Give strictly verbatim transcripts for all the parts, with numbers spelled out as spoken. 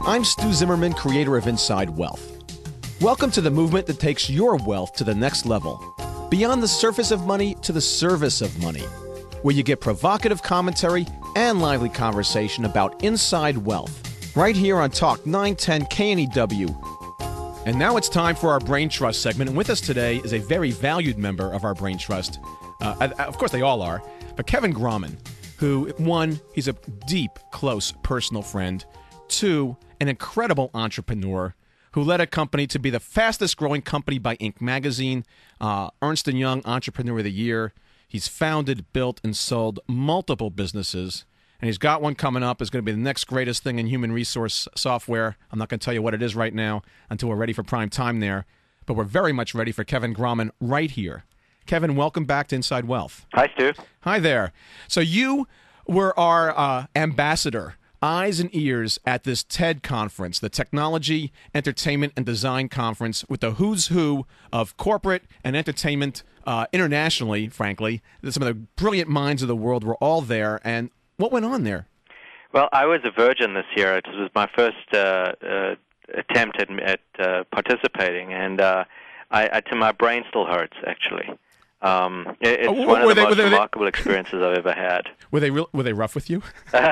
I'm Stu Zimmerman, creator of Inside Wealth. Welcome to the movement that takes your wealth to the next level, beyond the surface of money to the service of money, where you get provocative commentary and lively conversation about inside wealth, right here on Talk nine ten K N E W. And now it's time for our Brain Trust segment, and with us today is a very valued member of our Brain Trust. Uh, of course, they all are, but Kevin Grauman, who, one, he's a deep, close personal friend, two, an incredible entrepreneur who led a company to be the fastest growing company by Inc. magazine, uh, Ernst and Young Entrepreneur of the Year. He's founded, built, and sold multiple businesses, and he's got one coming up. It's going to be the next greatest thing in human resource software. I'm not going to tell you what it is right now until we're ready for prime time there, but we're very much ready for Kevin Grauman right here. Kevin, welcome back to Inside Wealth. Hi, Stu. Hi there. So you were our uh, ambassador, eyes and ears at this TED conference, the Technology, Entertainment, and Design Conference, with the who's who of corporate and entertainment uh, internationally, frankly. Some of the brilliant minds of the world were all there. And what went on there? Well, I was a virgin this year. It was my first uh, uh, attempt at, at uh, participating, and uh, I, I, my brain still hurts, actually. Um, it, it's oh, one of the they, most they, remarkable experiences I've ever had. Were they real, were they rough with you?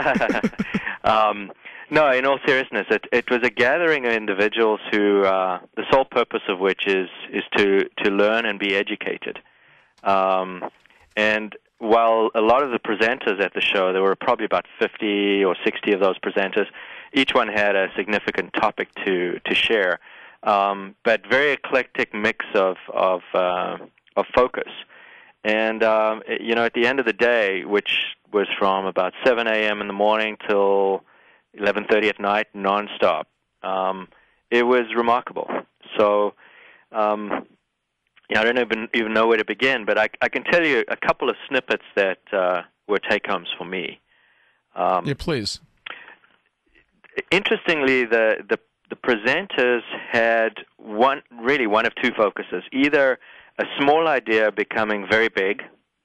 um, no, in all seriousness, it, it was a gathering of individuals who uh, the sole purpose of which is is to to learn and be educated. Um, and while a lot of the presenters at the show, there were probably about fifty or sixty of those presenters, each one had a significant topic to to share, um, but very eclectic mix of of uh, of focus. And, um, you know, at the end of the day, which was from about seven a.m. in the morning till eleven thirty at night, nonstop, um, it was remarkable. So, um, yeah, I don't even, even know where to begin, but I, I can tell you a couple of snippets that uh, were take-homes for me. Um, yeah, please. Interestingly, the, the, the presenters had one, really one of two focuses, either a small idea becoming very big,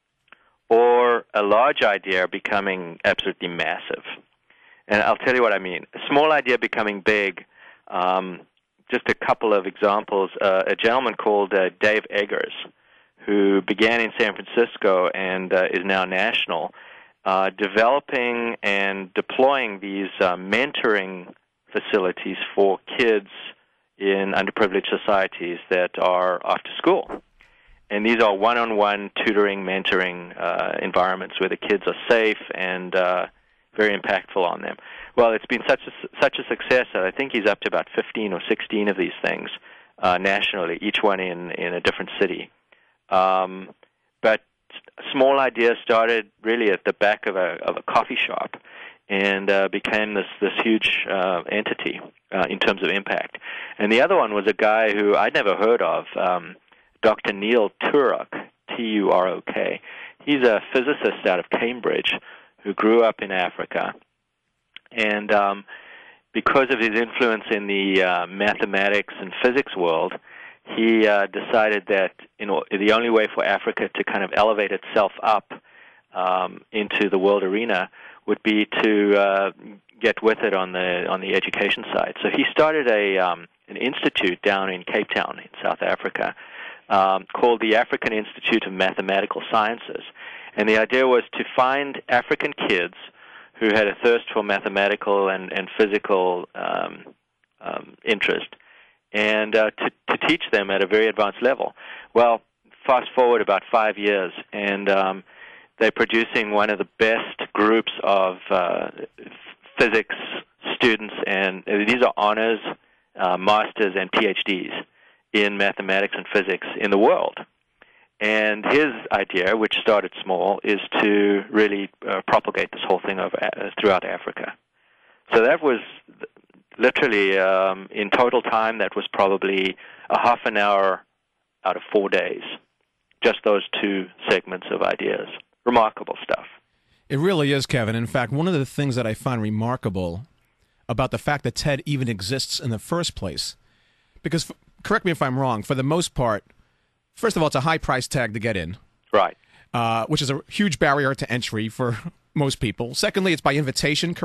or a large idea becoming absolutely massive. And I'll tell you what I mean. A small idea becoming big, um, just a couple of examples. Uh, a gentleman called uh, Dave Eggers, who began in San Francisco and uh, is now national, uh, developing and deploying these uh, mentoring facilities for kids in underprivileged societies that are after school. And these are one-on-one tutoring, mentoring uh, environments where the kids are safe and uh, very impactful on them. Well, it's been such a, such a success that I think he's up to about fifteen or sixteen of these things uh, nationally, each one in, in a different city. Um, but small ideas started really at the back of a, of a coffee shop and uh, became this, this huge uh, entity uh, in terms of impact. And the other one was a guy who I'd never heard of, um, Doctor Neil Turok, T U R O K. He's a physicist out of Cambridge who grew up in Africa. And um, because of his influence in the uh, mathematics and physics world, he uh, decided that you know, the only way for Africa to kind of elevate itself up um, into the world arena would be to uh, get with it on the on the education side. So he started a um, an institute down in Cape Town in South Africa, Um, called the African Institute of Mathematical Sciences. And the idea was to find African kids who had a thirst for mathematical and, and physical um, um, interest and uh, to, to teach them at a very advanced level. Well, fast forward about five years, and um, they're producing one of the best groups of uh, physics students, and these are honors, uh, masters, and P H Ds in mathematics and physics in the world. And his idea, which started small, is to really uh, propagate this whole thing over, uh, throughout Africa. So that was literally, um, in total time, that was probably a half an hour out of four days. Just those two segments of ideas. Remarkable stuff. It really is, Kevin. In fact, one of the things that I find remarkable about the fact that TED even exists in the first place, because correct me if I'm wrong, for the most part, first of all, it's a high price tag to get in. Right. Uh, which is a huge barrier to entry for most people. Secondly, it's by invitation, correct?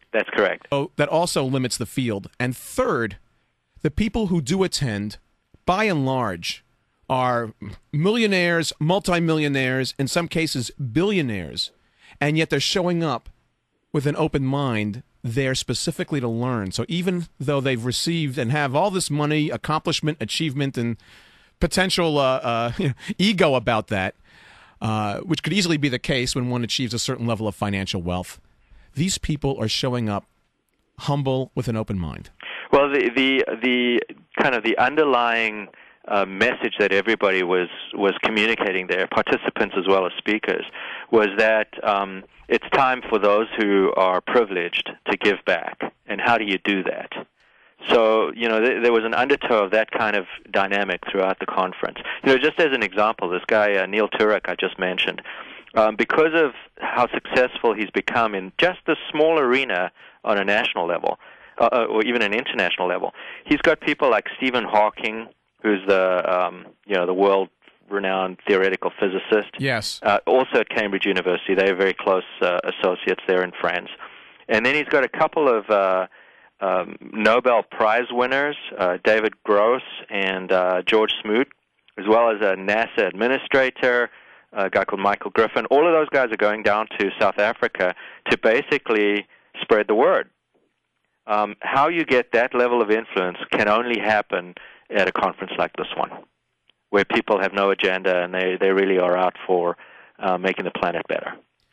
That's correct. So that also limits the field. And third, the people who do attend, by and large, are millionaires, multimillionaires, in some cases billionaires, and yet they're showing up with an open mind there specifically to learn. So even though they've received and have all this money, accomplishment, achievement, and potential uh, uh, you know, ego about that, uh, which could easily be the case when one achieves a certain level of financial wealth, these people are showing up humble with an open mind. Well, the the, the kind of the underlying uh, message that everybody was, was communicating there, participants as well as speakers, was that um, it's time for those who are privileged to give back. And how do you do that? So, you know, th- there was an undertow of that kind of dynamic throughout the conference. You know, just as an example, this guy, uh, Neil Turek, I just mentioned, um, because of how successful he's become in just a small arena on a national level, uh, or even an international level, he's got people like Stephen Hawking, who's the, um, you know, the world-renowned theoretical physicist. Yes. Uh, also at Cambridge University. They're very close uh, associates there and friends. And then he's got a couple of uh, um, Nobel Prize winners, uh, David Gross and uh, George Smoot, as well as a NASA administrator, a guy called Michael Griffin. All of those guys are going down to South Africa to basically spread the word. Um, how you get that level of influence can only happen at a conference like this one, where people have no agenda and they, they really are out for uh, making the planet better.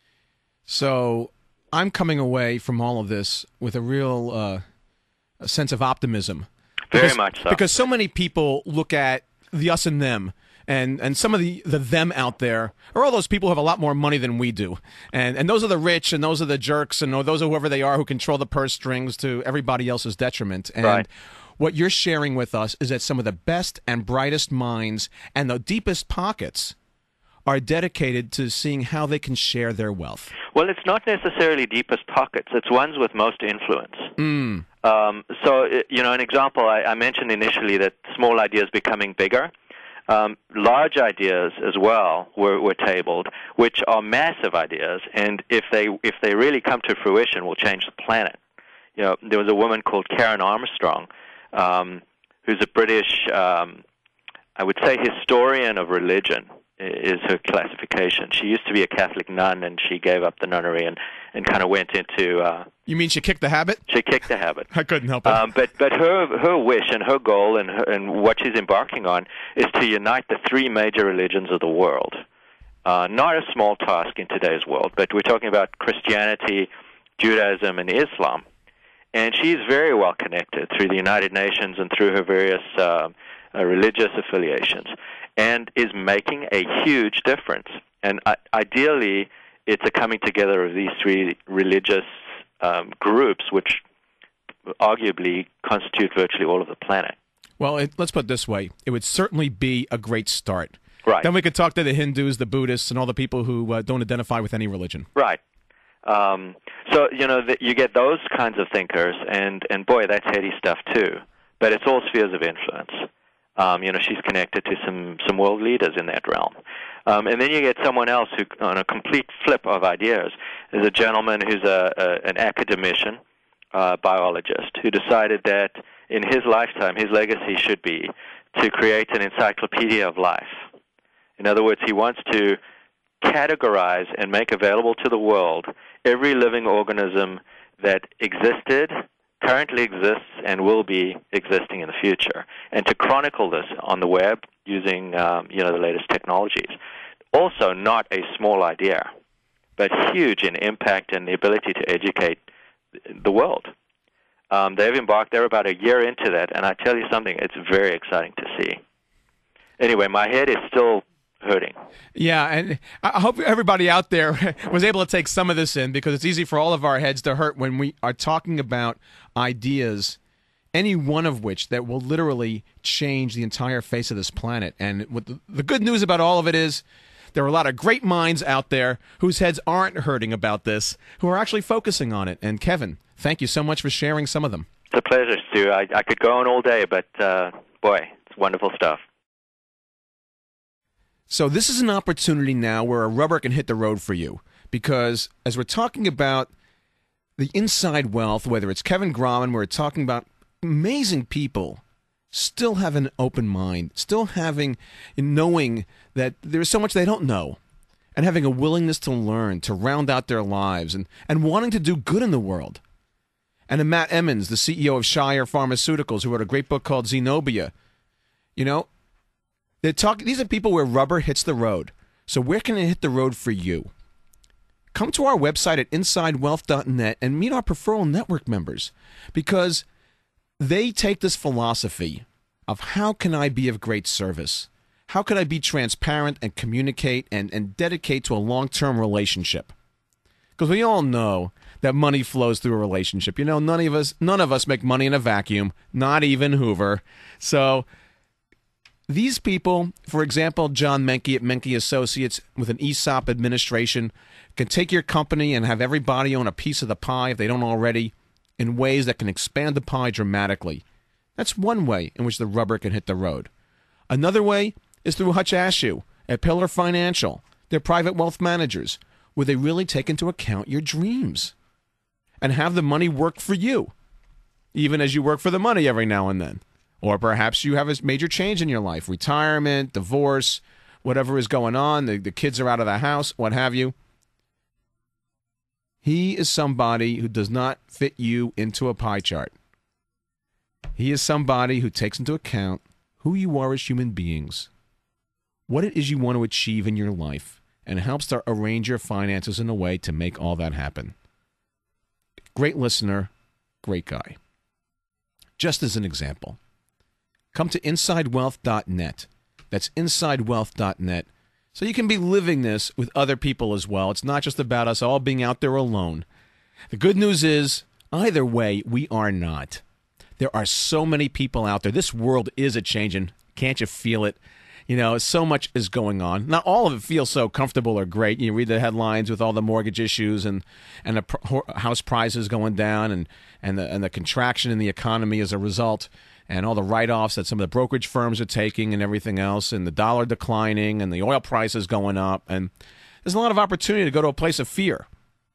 So I'm coming away from all of this with a real uh, a sense of optimism. Very because, much so. Because so many people look at the us and them, and, and some of the, the them out there are all those people who have a lot more money than we do. And, and those are the rich, and those are the jerks, and those are whoever they are who control the purse strings to everybody else's detriment. And right. What you're sharing with us is that some of the best and brightest minds and the deepest pockets are dedicated to seeing how they can share their wealth. Well, it's not necessarily deepest pockets. It's ones with most influence. Mm. Um, so, you know, an example, I, I mentioned initially that small ideas becoming bigger. Um, large ideas as well were, were tabled, which are massive ideas, and if they if they really come to fruition, will change the planet. You know, there was a woman called Karen Armstrong, um, who's a British, um, I would say, historian of religion, is her classification. She used to be a Catholic nun, and she gave up the nunnery and, and kind of went into... Uh, you mean she kicked the habit? She kicked the habit. I couldn't help it. Um, but but her her wish and her goal and, her, and what she's embarking on is to unite the three major religions of the world. Uh, not a small task in today's world, but we're talking about Christianity, Judaism, and Islam. And she's very well connected through the United Nations and through her various uh, uh, religious affiliations, and is making a huge difference. And uh, ideally, it's a coming together of these three religious um, groups, which arguably constitute virtually all of the planet. Well, it, let's put it this way. It would certainly be a great start. Right. Then we could talk to the Hindus, the Buddhists, and all the people who uh, don't identify with any religion. Right. Um, so, you know, the, you get those kinds of thinkers, and, and boy, that's heady stuff too. But it's all spheres of influence. Um, you know, she's connected to some, some world leaders in that realm. Um, and then you get someone else who, on a complete flip of ideas, is a gentleman who's a, a an academician, uh, biologist, who decided that in his lifetime, his legacy should be to create an encyclopedia of life. In other words, he wants to categorize and make available to the world every living organism that existed, currently exists, and will be existing in the future, and to chronicle this on the web using um, you know the latest technologies. Also, not a small idea, but huge in impact and the ability to educate the world. Um, they've embarked, they're about a year into that, and I tell you something, it's very exciting to see. Anyway, my head is still hurting. Yeah, and I hope everybody out there was able to take some of this in, because it's easy for all of our heads to hurt when we are talking about ideas, any one of which that will literally change the entire face of this planet. And what the, the good news about all of it is there are a lot of great minds out there whose heads aren't hurting about this, who are actually focusing on it. And Kevin, thank you so much for sharing some of them. It's a pleasure, Stu. I, I could go on all day, but uh, boy, it's wonderful stuff. So this is an opportunity now where a rubber can hit the road for you, because as we're talking about the inside wealth, whether it's Kevin Graham, we're talking about amazing people still have an open mind, still having, knowing that there's so much they don't know, and having a willingness to learn, to round out their lives, and, and wanting to do good in the world. And then Matt Emmons, the C E O of Shire Pharmaceuticals, who wrote a great book called Zenobia. You know, they're talking, these are people where rubber hits the road. So where can it hit the road for you? Come to our website at inside wealth dot net and meet our Preferral Network members, because they take this philosophy of how can I be of great service? How can I be transparent and communicate and, and dedicate to a long-term relationship? Because we all know that money flows through a relationship. You know, none of us none of us make money in a vacuum, not even Hoover. So these people, for example, John Menke at Menke Associates with an E S O P administration, can take your company and have everybody own a piece of the pie if they don't already, in ways that can expand the pie dramatically. That's one way in which the rubber can hit the road. Another way is through Hutch Ashew at Pillar Financial. They're private wealth managers, where they really take into account your dreams and have the money work for you, even as you work for the money every now and then. Or perhaps you have a major change in your life, retirement, divorce, whatever is going on, the, the kids are out of the house, what have you. He is somebody who does not fit you into a pie chart. He is somebody who takes into account who you are as human beings, what it is you want to achieve in your life, and helps to arrange your finances in a way to make all that happen. Great listener, great guy. Just as an example, come to inside wealth dot net. That's inside wealth dot net. So you can be living this with other people as well. It's not just about us all being out there alone. The good news is, either way, we are not. There are so many people out there. This world is a-changing. Can't you feel it? You know, so much is going on. Not all of it feels so comfortable or great. You read the headlines with all the mortgage issues and, and the pr- house prices going down and, and, the, and the contraction in the economy as a result, and all the write-offs that some of the brokerage firms are taking and everything else, and the dollar declining and the oil prices going up. And there's a lot of opportunity to go to a place of fear.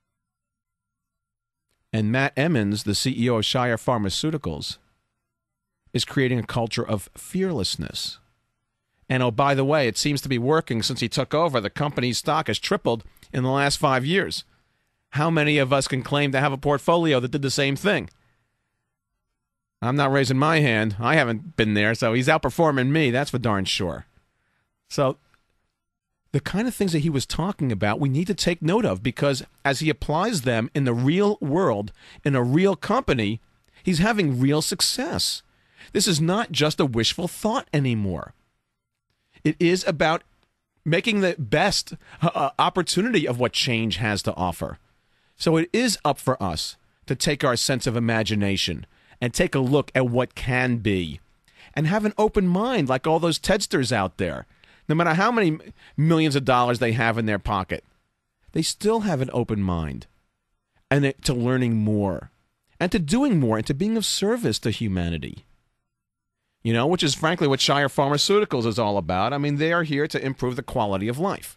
And Matt Emmons, the C E O of Shire Pharmaceuticals, is creating a culture of fearlessness. And oh, by the way, it seems to be working since he took over. The company's stock has tripled in the last five years. How many of us can claim to have a portfolio that did the same thing? I'm not raising my hand. I haven't been there, so he's outperforming me. That's for darn sure. So the kind of things that he was talking about, we need to take note of, because as he applies them in the real world, in a real company, he's having real success. This is not just a wishful thought anymore. It is about making the best uh, opportunity of what change has to offer. So it is up for us to take our sense of imagination and take a look at what can be, and have an open mind like all those Tedsters out there. No matter how many millions of dollars they have in their pocket, they still have an open mind, and to learning more, and to doing more, and to being of service to humanity. You know, which is frankly what Shire Pharmaceuticals is all about. I mean, they are here to improve the quality of life.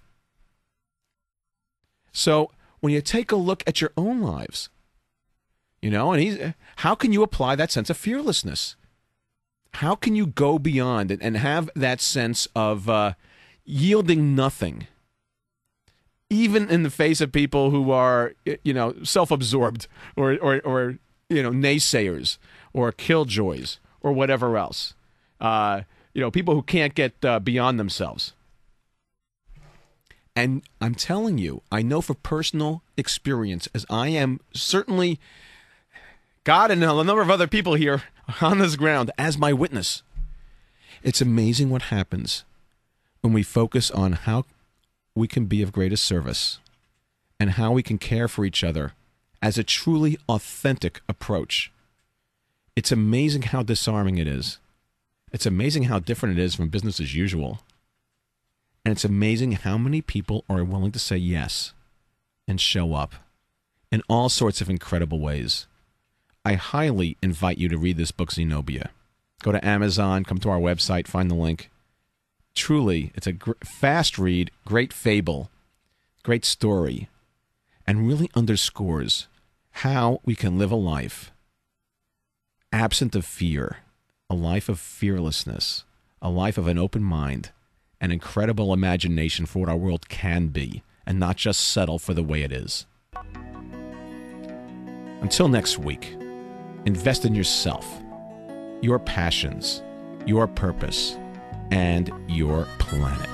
So when you take a look at your own lives, you know, and he's, how can you apply that sense of fearlessness? How can you go beyond it and have that sense of uh, yielding nothing, even in the face of people who are, you know, self-absorbed or, or, or you know, naysayers or killjoys or whatever else? Uh, you know, people who can't get uh, beyond themselves. And I'm telling you, I know for personal experience, as I am certainly, God and a number of other people here on this ground as my witness, it's amazing what happens when we focus on how we can be of greatest service and how we can care for each other as a truly authentic approach. It's amazing how disarming it is. It's amazing how different it is from business as usual. And it's amazing how many people are willing to say yes and show up in all sorts of incredible ways. I highly invite you to read this book, Zenobia. Go to Amazon, come to our website, find the link. Truly, it's a gr- fast read, great fable, great story, and really underscores how we can live a life absent of fear, a life of fearlessness, a life of an open mind, an incredible imagination for what our world can be, and not just settle for the way it is. Until next week, invest in yourself, your passions, your purpose, and your planet.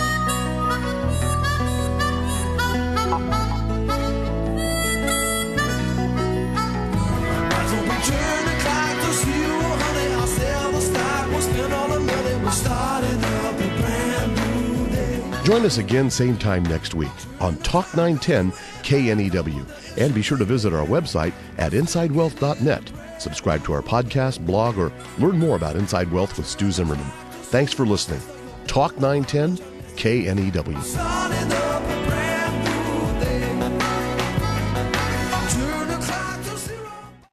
Join us again same time next week on Talk nine ten K N E W. And be sure to visit our website at inside wealth dot net. Subscribe to our podcast, blog, or learn more about Inside Wealth with Stu Zimmerman. Thanks for listening. Talk nine ten K N E W.